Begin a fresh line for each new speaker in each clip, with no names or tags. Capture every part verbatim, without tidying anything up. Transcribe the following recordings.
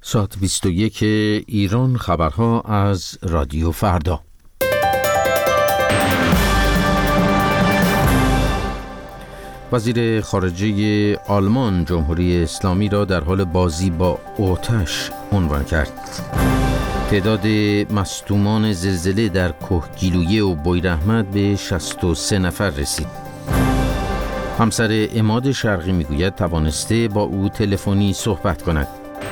ساعت بیست و یک ایران، خبرها از رادیو فردا. وزیر خارجه آلمان جمهوری اسلامی را در حال بازی با آتش عنوان کرد. تعداد مصدومان زلزله در کهگیلویه و بویراحمد به شصت و سه نفر رسید. همسر عماد شرقی میگوید توانسته با او تلفنی صحبت کند.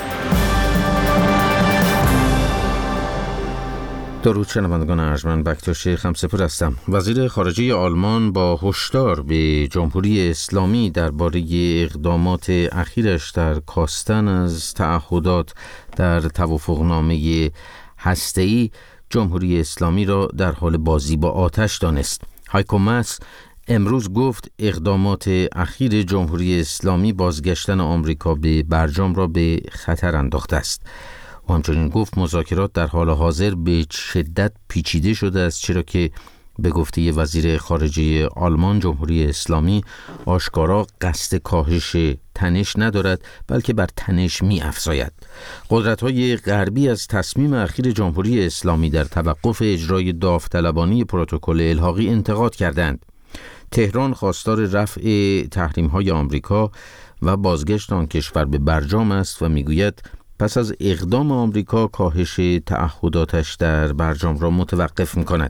درود شنوندگان ارجمند، بکتاش خمسپور هستم. وزیر خارجه آلمان با هشدار به جمهوری اسلامی درباره اقدامات اخیرش در کاستن از تعهدات در توافقنامه هسته‌ای جمهوری اسلامی را در حال بازی با آتش دانست. هایکو ماس امروز گفت اقدامات اخیر جمهوری اسلامی بازگشتن آمریکا به برجام را به خطر انداخته است. و همچنین گفت مذاکرات در حال حاضر به شدت پیچیده شده است، چرا که به گفته وزیر خارجه آلمان جمهوری اسلامی آشکارا قصد کاهش تنش ندارد، بلکه بر تنش می افزاید. قدرت‌های غربی از تصمیم اخیر جمهوری اسلامی در توقف اجرای داوطلبانه پروتکل الحاقی انتقاد کردند. تهران خواستار رفع تحریم‌های آمریکا و بازگشت آن کشور به برجام است و میگوید پس از اقدام آمریکا کاهش تعهداتش در برجام را متوقف می‌کند.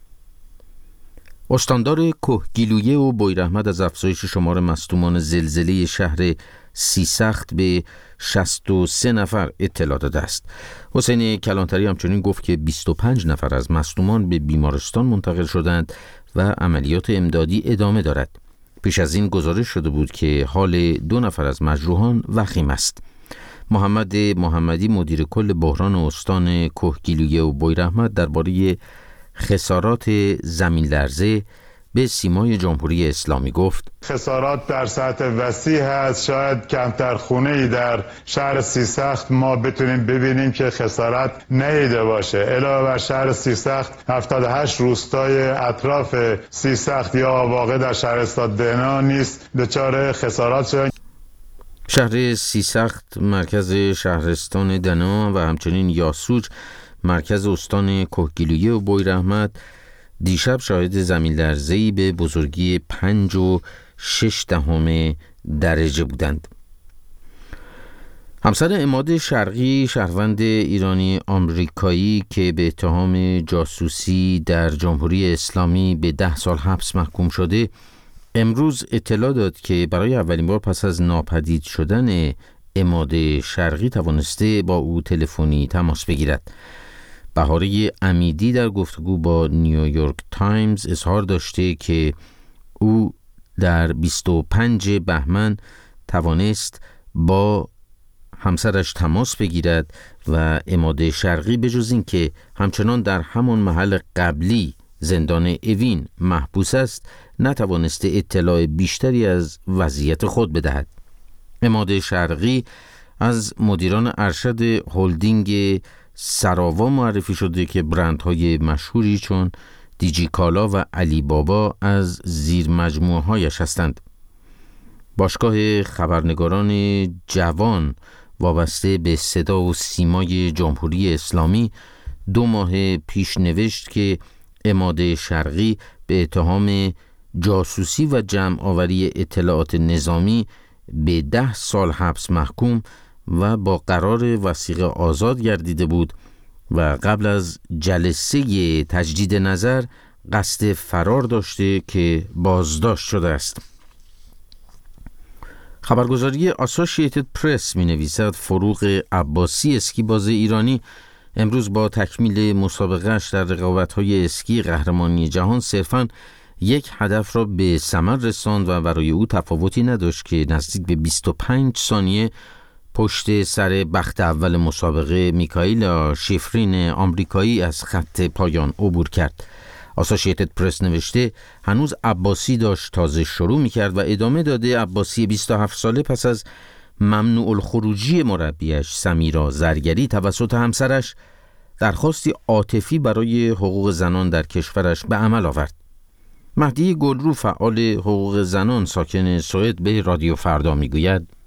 استاندار کهگیلویه و بویراحمد از افزایش شمار مصدومان زلزله شهر سیسخت به شصت و سه نفر اطلاع داده است. حسین کلانتری همچنین گفت که بیست و پنج نفر از مصدومان به بیمارستان منتقل شدند و عملیات امدادی ادامه دارد. پیش از این گزارش شده بود که حال دو نفر از مجروحان وخیم است. محمد محمدی مدیر کل بحران استان کهگیلویه و بویراحمد درباره خسارات زمین لرزه به سیمای جمهوری اسلامی گفت
خسارات در سطح وسیع هست. شاید کمتر خونه‌ای در شهر سیسخت ما بتونیم ببینیم که خسارت ندیده باشه. علاوه بر شهر سیسخت هفتاد و هشت روستای اطراف سیسخت یا واقع در شهرستان دهنا نیست دچار خسارات شدن.
شهر سیسخت مرکز شهرستان دنا و همچنین یاسوج مرکز استان کهگیلویه و بویراحمد دیشب شاهد زمین لرزه‌ای به بزرگی پنج و شش دهم درجه بودند. همسر عماد شرقی شهروند ایرانی آمریکایی که به اتهام جاسوسی در جمهوری اسلامی به ده سال حبس محکوم شده امروز اطلاع داد که برای اولین بار پس از ناپدید شدن عماد شرقی توانسته با او تلفنی تماس بگیرد. بهاره امیدی در گفتگو با نیویورک تایمز اظهار داشته که او در بیست و پنجم بهمن توانست با همسرش تماس بگیرد و عماد شرقی به جز این که همچنان در همان محل قبلی زندان اوین محبوس است نتوانسته اطلاع بیشتری از وضعیت خود بدهد. عماد شرقی از مدیران ارشد هلدینگ سراوا معرفی شده که برندهای مشهوری چون دیجی کالا و علی بابا از زیر مجموعه هایش هستند. باشگاه خبرنگاران جوان وابسته به صدا و سیمای جمهوری اسلامی دو ماه پیش نوشت که عماد شرقی به اتهام جاسوسی و جمع آوری اطلاعات نظامی به ده سال حبس محکوم و با قرار وثیقه آزاد گردیده بود و قبل از جلسه تجدید نظر قصد فرار داشته که بازداشت شده است. خبرگزاری آسوشییتد پرس می نویسد فروغ عباسی اسکیباز ایرانی امروز با تکمیل مسابقه‌اش در رقابت‌های اسکی قهرمانی جهان صرفاً یک هدف را به ثمر رساند و برای او تفاوتی نداشت که نزدیک به بیست و پنج ثانیه پشت سر بخت اول مسابقه میکائیلا شیفرین آمریکایی از خط پایان عبور کرد. آسوشییتد پرس نوشته هنوز عباسی داشت تازه شروع میکرد و ادامه داده عباسی بیست و هفت ساله پس از ممنوع الخروجی مربیش سمیرا زرگری توسط همسرش درخواستی عاطفی برای حقوق زنان در کشورش به عمل آورد. مهدی گلرو فعال حقوق زنان ساکن سوئد به رادیو فردا میگوید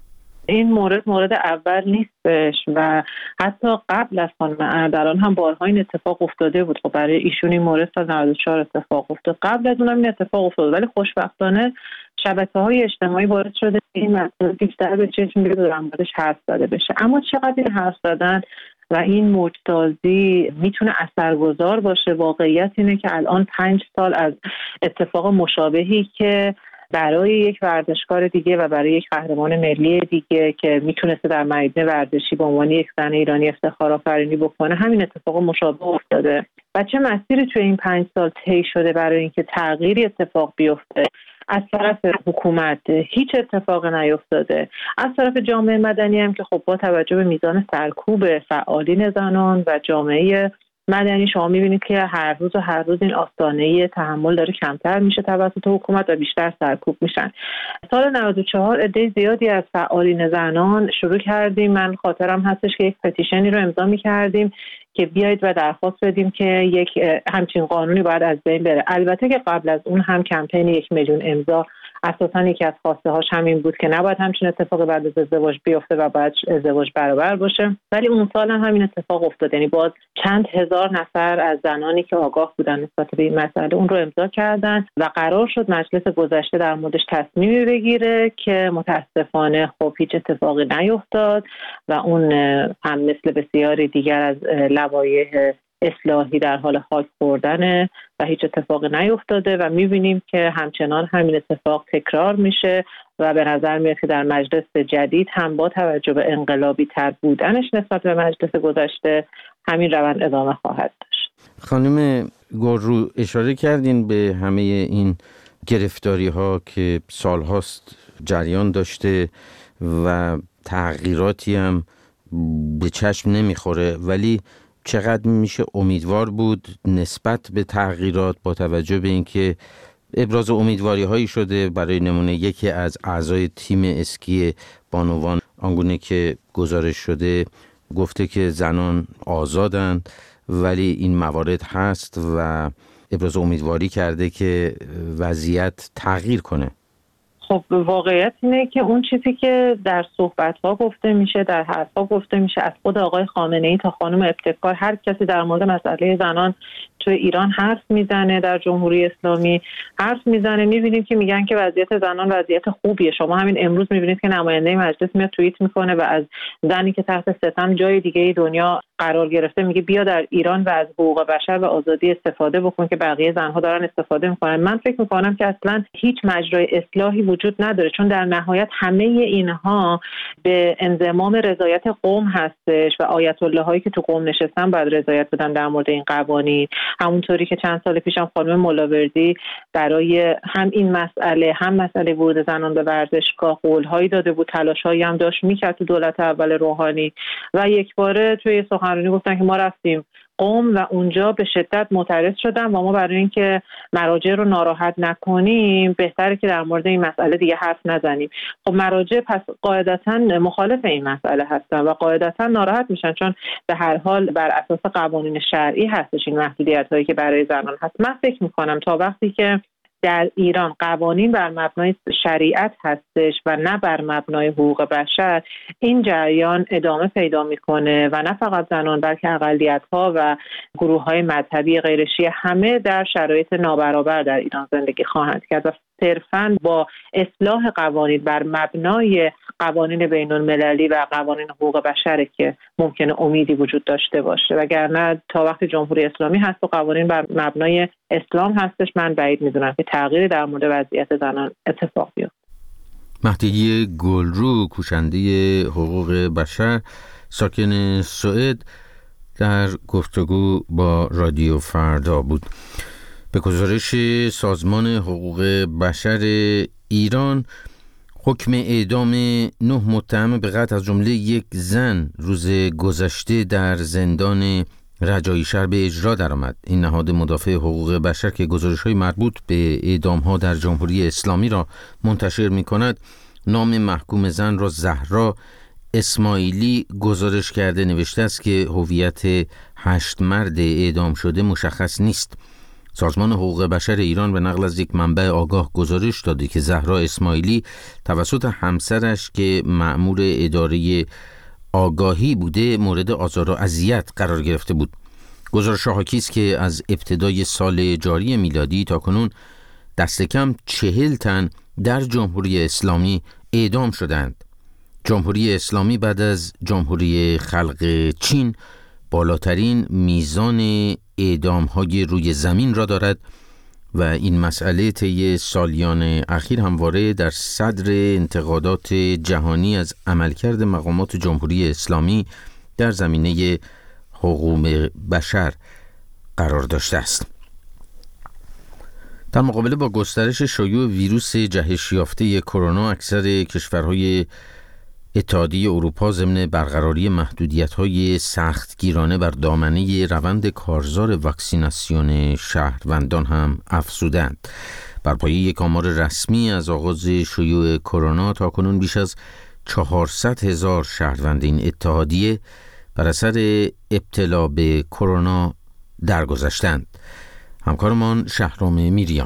این مورد مورد اول نیستش و حتی قبل از خانم اردلان هم بارها این اتفاق افتاده بود. خب برای ایشون این مورد سال نود و چهار اتفاق افتاد، قبل از اونم این اتفاق افتاد، ولی خوشبختانه شبکه‌های اجتماعی وارد شده این مسئله بیشتر به چشم بیاد و در موردش حرف زده بشه. اما چقدر این حرف زدن و این موج‌سازی میتونه اثرگذار باشه؟ واقعیت اینه که الان پنج سال از اتفاق مشابهی که برای یک ورزشکار دیگه و برای یک قهرمان ملی دیگه که میتونسته در میدان ورزشی به عنوان یک زن ایرانی افتخار آفرینی بکنه، همین اتفاق مشابه افتاده. و چه مسیری توی این پنج سال طی شده برای اینکه تغییری اتفاق بیفته؟ از طرف حکومت هیچ اتفاق نیفتاده، از طرف جامعه مدنی هم که خب با توجه به میزان سرکوب فعالین زنان و جامعه مدنی شما میبینید که هر روز و هر روز این آستانه تحمل داره کمتر میشه توسط حکومت و بیشتر سرکوب میشن. سال نود و چهار عده زیادی از فعالین زنان شروع کردیم، من خاطرم هستش که یک پتیشنی رو امضا میکردیم که بیایید و درخواست بدیم که یک همچین قانونی باید از بین بره. البته که قبل از اون هم کمپین یک میلیون امضا اساساً یکی از خواسته هاش همین بود که نباید همچین اتفاقی بعد از ازدواج بیفته و باید ازدواج برابر باشه، ولی اون سال هم همین اتفاق افتاد. یعنی باز چند هزار نفر از زنانی که آگاه بودن نسبت به این مسئله اون رو امضا کردن و قرار شد مجلس گذشته در موردش تصمیمی بگیره که متاسفانه خب هیچ اتفاقی نیفتاد و اون هم مثل بسیاری دیگر از لوایح اصلاحی در حال خاک خوردنه و هیچ اتفاقی نیفتاده و میبینیم که همچنان همین اتفاق تکرار میشه و به نظر میاد که در مجلس جدید هم با توجه به انقلابی تر بودنش نسبت به مجلس گذشته همین روند ادامه خواهد داشت.
خانم گلرو، اشاره کردین به همه این گرفتاری ها که سالهاست جریان داشته و تغییراتی هم به چشم نمیخوره، ولی چقدر میشه امیدوار بود نسبت به تغییرات با توجه به اینکه ابراز امیدواری هایی شده. برای نمونه یکی از اعضای تیم اسکی بانوان آنگونه که گزارش شده گفته که زنان آزادند، ولی این موارد هست و ابراز امیدواری کرده که وضعیت تغییر کنه.
خب واقعیت اینه که اون چیزی که در صحبت‌ها گفته میشه، در حرف‌ها گفته میشه، از خود آقای خامنه‌ای تا خانم ابتکار، هر کسی در مورد مسئله زنان توی ایران حرف میزنه، در جمهوری اسلامی حرف میزنه، میبینیم که میگن که وضعیت زنان وضعیت خوبیه. شما همین امروز میبینید که نماینده مجلس میاد توییت میکنه و از زنی که تحت ستم جای دیگه دنیا قرار گرفته میگه بیا در ایران و از حقوق بشر و آزادی استفاده بکن که بقیه زنها دارن استفاده میکنن. من فکر میکنم که اصلا هیچ مجرای اصلاحی وجود نداره، چون در نهایت همه اینها به انضمام رضایت قوم هستش و آیت الله هایی که تو قوم نشستن باید رضایت بدن در مورد این قوانین. همونطوری که چند سال پیشم خانم ملاوردی برای هم این مسئله هم مسئله ورود زنان به ورزشگاه قول‌هایی داده بود، تلاش‌هایی هم داشت میکرد تو دولت اول روحانی و یک باره توی سخنرانی گفتن که ما رفتیم قم و اونجا به شدت معترض شدن و ما برای اینکه مراجع رو ناراحت نکنیم بهتره که در مورد این مسئله دیگه حرف نزنیم. خب مراجع پس قاعدتاً مخالف این مسئله هستن و قاعدتاً ناراحت میشن، چون به هر حال بر اساس قوانین شرعی هستش این محدودیت‌هایی که برای زنان هست. من فکر می‌کنم تا وقتی که در ایران قوانین بر مبنای شریعت هستش و نه بر مبنای حقوق بشر، این جریان ادامه پیدا میکنه و نه فقط زنان بلکه اقلیت‌ها و گروه‌های مذهبی غیر شیعه همه در شرایط نابرابر در ایران زندگی خواهند کرد و صرفاً با اصلاح قوانین بر مبنای قوانین بین‌المللی و قوانین حقوق بشر که ممکنه امیدی وجود داشته باشه، وگرنه تا وقتی جمهوری اسلامی هست و قوانین بر مبنای اسلام هستش من بعید میدونم که تغییری در مورد وضعیت زنان اتفاق بیفته.
مهدیه گلرو، کوشنده حقوق بشر ساکن سوئد، در گفتگو با رادیو فردا بود. به گزارش سازمان حقوق بشر ایران، حکم اعدام نه متهم به قتل از جمله یک زن روز گذشته در زندان رجایی شهر به اجرا درآمد. این نهاد مدافع حقوق بشر که گزارش‌های مربوط به اعدام‌ها در جمهوری اسلامی را منتشر می‌کند، نام محکوم زن را زهرا اسماعیلی گزارش کرده. نوشته است که هویت هشت مرد اعدام شده مشخص نیست. سازمان حقوق بشر ایران به نقل از یک منبع آگاه گزارش داده که زهرا اسماعیلی توسط همسرش که مأمور اداره آگاهی بوده مورد آزار و اذیت قرار گرفته بود. گزارش حاکی است که از ابتدای سال جاری میلادی تا کنون دست کم چهل تن در جمهوری اسلامی اعدام شدند. جمهوری اسلامی بعد از جمهوری خلق چین بالاترین میزان اعدام‌های روی زمین را دارد و این مسئله طی سالیان اخیر همواره در صدر انتقادات جهانی از عملکرد مقامات جمهوری اسلامی در زمینه حقوق بشر قرار داشته است. در مقابله با گسترش شیوع ویروس جهش یافته کرونا، اکثر کشورهای اتحادیه اروپا ضمن برقراری محدودیت‌های سختگیرانه بر دامنه روند کارزار واکسیناسیون شهروندان هم افزودند. بر پایه یک آمار رسمی از آغاز شیوع کرونا تا کنون بیش از چهارصد هزار شهروند این اتحادیه بر اثر ابتلا به کرونا درگذشتند. همکارمان شهرام میریان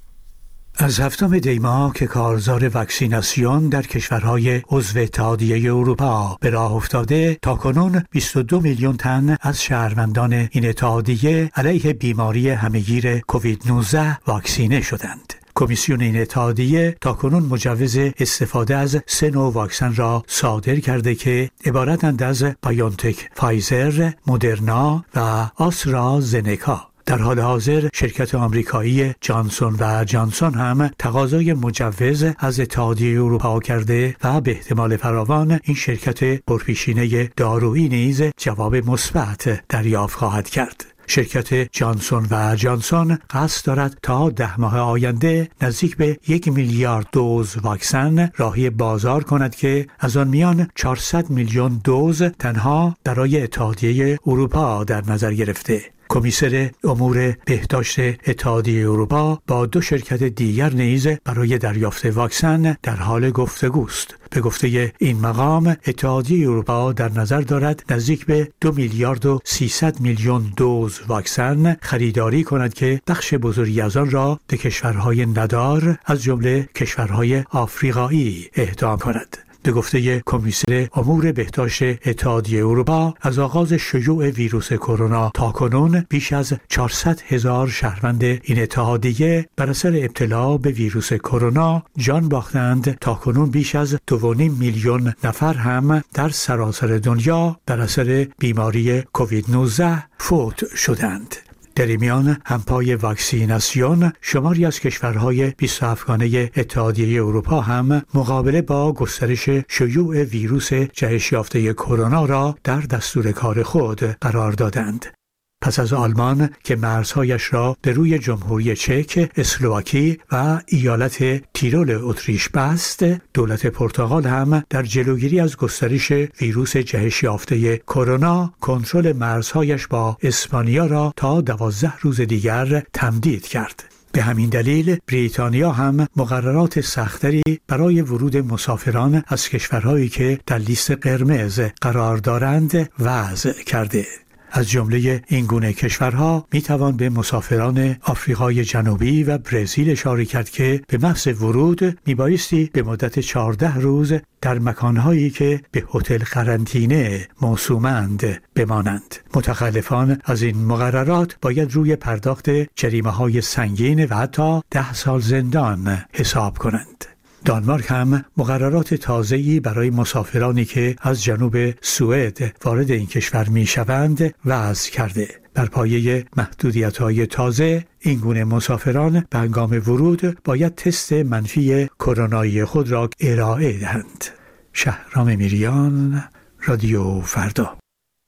از هفتم دی ماه که کارزار واکسیناسیون در کشورهای عضو اتحادیه اروپا به راه افتاده، تا کنون بیست و دو میلیون تن از شهروندان این اتحادیه علیه بیماری همهگیر کووید نوزده واکسینه شدند. کمیسیون این اتحادیه تا کنون مجوز استفاده از سه نوع واکسن را صادر کرده که عبارتند از بایونتک فایزر، مدرنا و آسترازنکا. در حال حاضر شرکت آمریکایی جانسون و جانسون هم تقاضای مجوز از اتحادیه اروپا کرده و به احتمال فراوان این شرکت پرپیشینه دارویی نیز جواب مثبت دریافت خواهد کرد. شرکت جانسون و جانسون قصد دارد تا ده ماه آینده نزدیک به یک میلیارد دوز واکسن راهی بازار کند که از آن میان چهارصد میلیون دوز تنها برای اتحادیه اروپا در نظر گرفته. کمیسر امور بهداشت اتحادیه اروپا با دو شرکت دیگر نیز برای دریافت واکسن در حال گفتگوست. به گفته این مقام، اتحادیه اروپا در نظر دارد نزدیک به دو میلیارد و سیصد میلیون دوز واکسن خریداری کند که بخش بزرگی از آن را به کشورهای ندار از جمله کشورهای آفریقایی اهدا کند. به گفته کمیسر امور بهداشت اتحادیه اروپا، از آغاز شیوع ویروس کرونا تا کنون بیش از چهارصد هزار شهروند این اتحادیه بر اثر ابتلا به ویروس کرونا جان باختند. تا کنون بیش از دو و نیم میلیون نفر هم در سراسر دنیا بر اثر بیماری کووید نوزده فوت شدند. در این میان همپای واکسیناسیون شماری از کشورهای بیست و هفتگانه اتحادیه اروپا هم مقابله با گسترش شیوع ویروس جهش یافته کرونا را در دستور کار خود قرار دادند. پس از آلمان که مرزهایش را به روی جمهوری چک، اسلواکی و ایالت تیرول اتریش بست، دولت پرتغال هم در جلوگیری از گسترش ویروس جهش یافته کرونا کنترل مرزهایش با اسپانیا را تا دوازده روز دیگر تمدید کرد. به همین دلیل بریتانیا هم مقررات سختری برای ورود مسافران از کشورهایی که در لیست قرمز قرار دارند وضع کرده. از جمله این گونه کشورها می توان به مسافران آفریقای جنوبی و برزیل اشاره کرد که به محض ورود می بایستی به مدت چهارده روز در مکانهایی که به هتل قرنطینه موسومند بمانند. متخلفان از این مقررات باید روی پرداخت جریمه های سنگین و حتی ده سال زندان حساب کنند. دانمارک هم مقررات تازه‌ای برای مسافرانی که از جنوب سوئد وارد این کشور می‌شوند وضع کرده. بر پایه محدودیت‌های تازه، این گونه مسافران به هنگام ورود باید تست منفی کرونایی خود را ارائه دهند. شهرام میریان، رادیو فردا.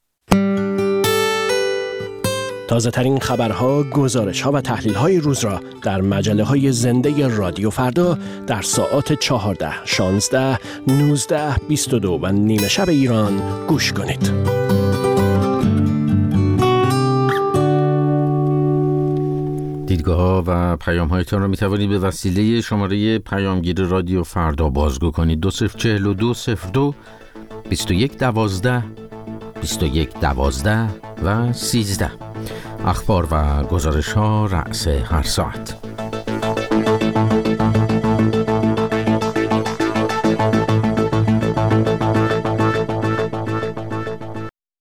تازه ترین خبرها، گزارش‌ها و تحلیل‌های روز را در مجله‌های زنده رادیو فردا در ساعات چهارده، شانزده، نوزده، بیست و دو و نیمه شب ایران گوش کنید.
دیدگاه‌ها و پیام‌هایتان را می‌توانید به وسیله شماره پیامگیر رادیو فردا بازگو کنید. دو صفر چهل و دو صفر دو بیست و یک دوازده بیست و یک دوازده و سیزده. اخبار و گزارش ها رأس هر ساعت.